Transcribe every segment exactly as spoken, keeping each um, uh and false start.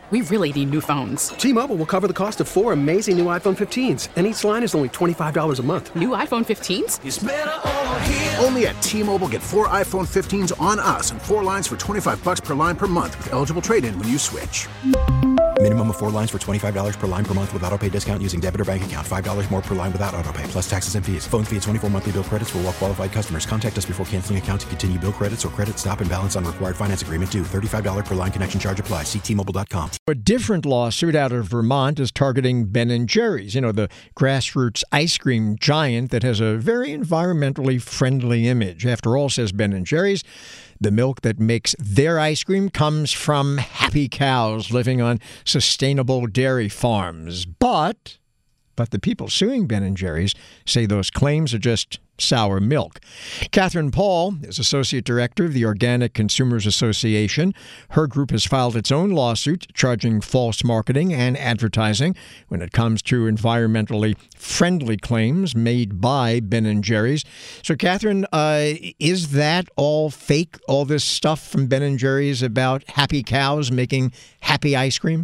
we really need new phones. T-Mobile will cover the cost of four amazing new iPhone fifteens, and each line is only twenty-five dollars a month. New iPhone fifteens? It's better over here. Only at T-Mobile, get four iPhone fifteens on us and four lines for twenty-five dollars per line per month with eligible trade-in when you switch. Minimum of four lines for twenty-five dollars per line per month with autopay discount using debit or bank account. five dollars more per line without autopay, plus taxes and fees. Phone fee at twenty-four monthly bill credits for well-qualified customers. Contact us before canceling account to continue bill credits or credit stop and balance on required finance agreement due. thirty-five dollars per line connection charge applies. See T Mobile dot com. A different lawsuit out of Vermont is targeting Ben and Jerry's, you know, the grassroots ice cream giant that has a very environmentally friendly image. After all, says Ben and Jerry's, the milk that makes their ice cream comes from happy cows living on sustainable dairy farms. But, but the people suing Ben and Jerry's say those claims are just sour milk. Catherine Paul is Associate Director of the Organic Consumers Association. Her group has filed its own lawsuit charging false marketing and advertising when it comes to environmentally friendly claims made by Ben and Jerry's. So, Catherine, uh, is that all fake, all this stuff from Ben and Jerry's about happy cows making happy ice cream?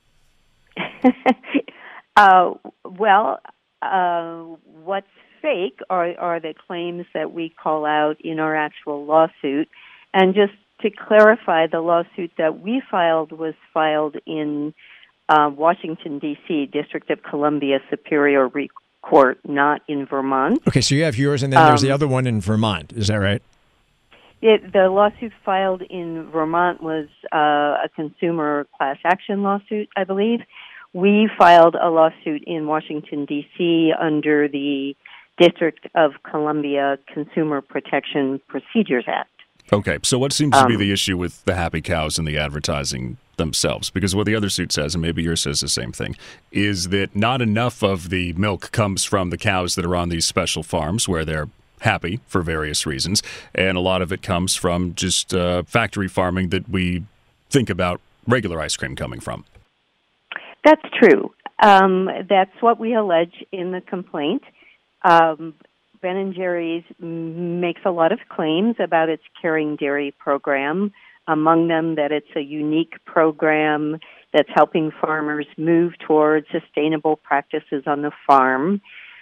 uh, well, uh, what's fake are, are the claims that we call out in our actual lawsuit. And just to clarify, the lawsuit that we filed was filed in uh, Washington, D C, District of Columbia Superior Court, not in Vermont. Okay, so you have yours, and then there's um, the other one in Vermont. Is that right? It, the lawsuit filed in Vermont was uh, a consumer class action lawsuit, I believe. We filed a lawsuit in Washington, D C under the District of Columbia Consumer Protection Procedures Act. Okay, so what seems to be Um, the issue with the happy cows and the advertising themselves? Because what the other suit says, and maybe yours says the same thing, is that not enough of the milk comes from the cows that are on these special farms where they're happy for various reasons, and a lot of it comes from just uh, factory farming that we think about regular ice cream coming from. That's true. Um, that's what we allege in the complaint. Um, Ben and Jerry's makes a lot of claims about its Caring Dairy program, among them that it's a unique program that's helping farmers move towards sustainable practices on the farm.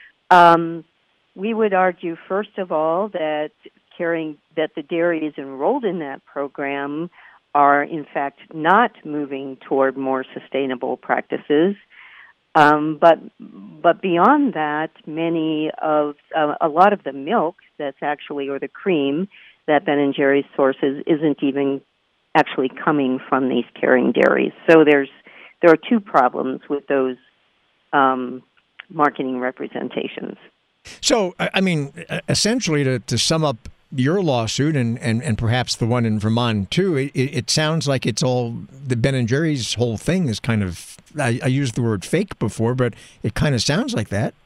Um, we would argue, first of all, that caring that the dairies enrolled in that program are, in fact, not moving toward more sustainable practices. Um, but but beyond that, many of uh, a lot of the milk that's actually, or the cream that Ben and Jerry's sources, isn't even actually coming from these Caring Dairies. So there's there are two problems with those um, marketing representations. So, I I mean, essentially, to, to sum up your lawsuit and, and, and perhaps the one in Vermont, too, it, it sounds like it's all, the Ben and Jerry's whole thing is kind of, I, I used the word fake before, but it kind of sounds like that.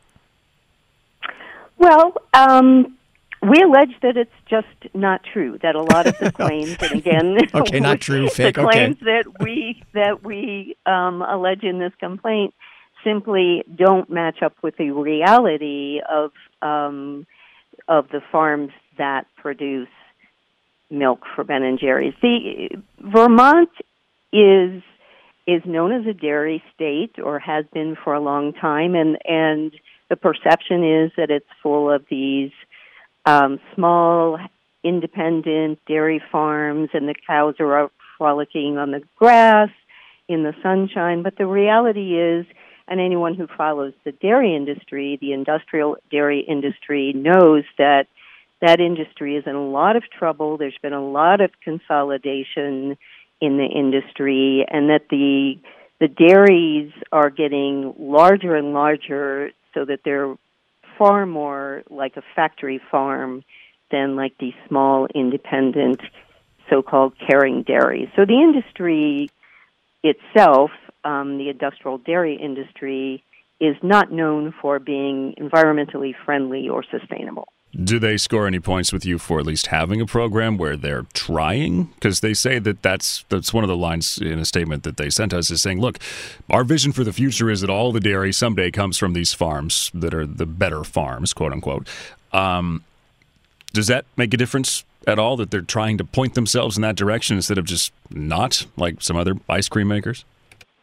Well, um, we allege that it's just not true, that a lot of the claims, and again, okay, not true, fake, the claims okay. that we, that we um, allege in this complaint simply don't match up with the reality of um, of the farms that produce milk for Ben and Jerry's. The Vermont is is known as a dairy state, or has been for a long time, and and the perception is that it's full of these um, small, independent dairy farms, and the cows are out frolicking on the grass in the sunshine. But the reality is, and anyone who follows the dairy industry, the industrial dairy industry, knows that that industry is in a lot of trouble. There's been a lot of consolidation in the industry, and that the the dairies are getting larger and larger, so that they're far more like a factory farm than like these small, independent, so-called caring dairies. So the industry itself, um, the industrial dairy industry, is not known for being environmentally friendly or sustainable. Do they score any points with you for at least having a program where they're trying? Because they say that that's that's one of the lines in a statement that they sent us, is saying, look, our vision for the future is that all the dairy someday comes from these farms that are the better farms, quote unquote. Um, does that make a difference at all, that they're trying to point themselves in that direction instead of just not, like some other ice cream makers?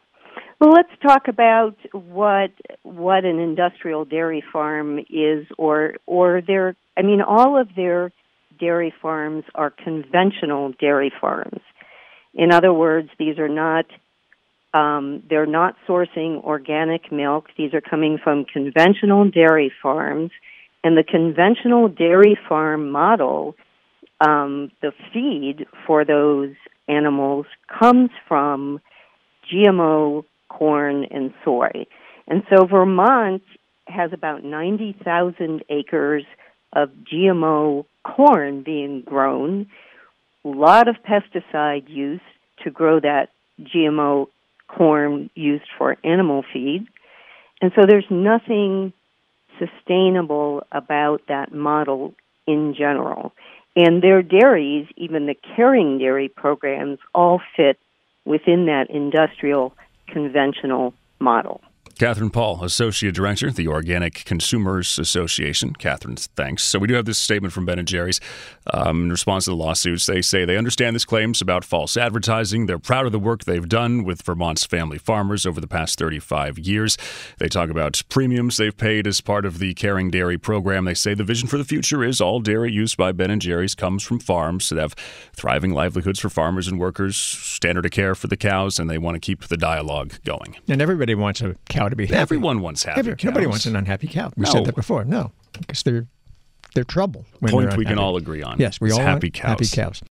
Well, let's talk about what what an industrial dairy farm is, or or their. I mean, all of their dairy farms are conventional dairy farms. In other words, these are not. Um, they're not sourcing organic milk. These are coming from conventional dairy farms, and the conventional dairy farm model, um, the feed for those animals comes from G M O corn and soy. And so Vermont has about ninety thousand acres of G M O corn being grown, a lot of pesticide use to grow that G M O corn used for animal feed. And so there's nothing sustainable about that model in general. And their dairies, even the caring dairy programs, all fit within that industrial conventional model. Catherine Paul, Associate Director, the Organic Consumers Association. Catherine, thanks. So we do have this statement from Ben and Jerry's um, in response to the lawsuits. They say they understand this claims about false advertising. They're proud of the work they've done with Vermont's family farmers over the past thirty-five years. They talk about premiums they've paid as part of the Caring Dairy program. They say the vision for the future is all dairy used by Ben and Jerry's comes from farms that have thriving livelihoods for farmers and workers, standard of care for the cows, and they want to keep the dialogue going. And everybody wants a cow to be happy. Everyone wants happy Every, cows. Nobody wants an unhappy cow. We No. said that before. No, because they're they're trouble. When Point they're we can unhappy. all agree on. Yes, we is all happy want cows. happy cows.